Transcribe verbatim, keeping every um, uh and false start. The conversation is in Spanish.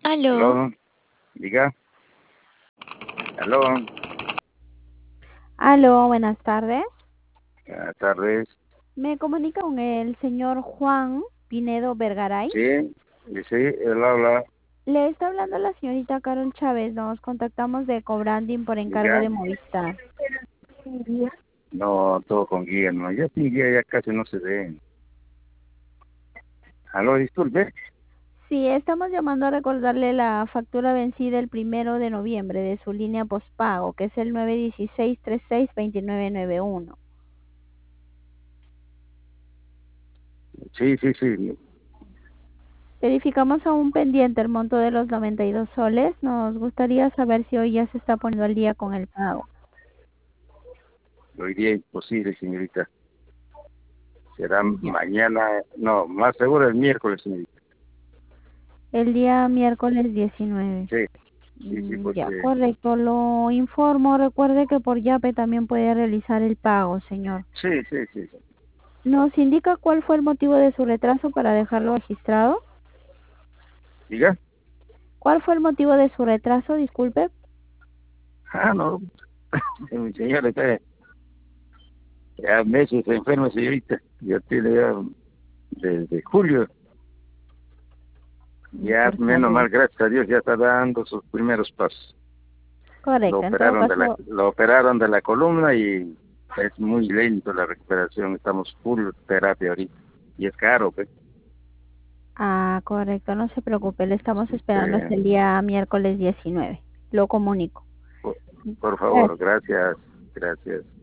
Aló. Aló, diga, aló, Aló, buenas tardes. buenas tardes. Me comunica con el señor Juan Pinedo Vergaray. Sí, y sí, él habla, Le está hablando la señorita Carol Chávez. Nos contactamos de Cobranding por encargo diga. de Movistar. No, todo con guía, no, ya sin guía ya casi no se ve. Aló, disculpe. Sí, estamos llamando a recordarle la factura vencida el primero de noviembre de su línea postpago, que es el nueve uno seis tres seis dos nueve nueve uno. Sí, sí, sí. Verificamos aún pendiente el monto de los noventa y dos soles. Nos gustaría saber si hoy ya se está poniendo al día con el pago. Hoy día imposible, señorita. Será Ya. mañana, no, más seguro el miércoles, señorita. El día miércoles diecinueve. Sí, sí, sí, Mm, Ya, porque, correcto. Lo informo. Recuerde que por Yape también puede realizar el pago, señor. sí, sí, sí, sí. ¿Nos indica cuál fue el motivo de su retraso para dejarlo registrado? Diga. ¿Cuál fue el motivo de su retraso? Disculpe. Ah, no, mi señora está ya meses enferma, señorita. Ya tiene ya desde julio. Mm, Ya, Por menos salud. mal, gracias a Dios, ya está dando sus primeros pasos. Lo Correcto. En todo operaron de la, caso, lo operaron de la columna y es muy lento la recuperación. Estamos full terapia ahorita. Y es caro, pues. ah, correcto. No se preocupe. Le estamos esperando hasta Este, el día miércoles diecinueve. Lo comunico. por, por favor, Gracias. gracias, gracias.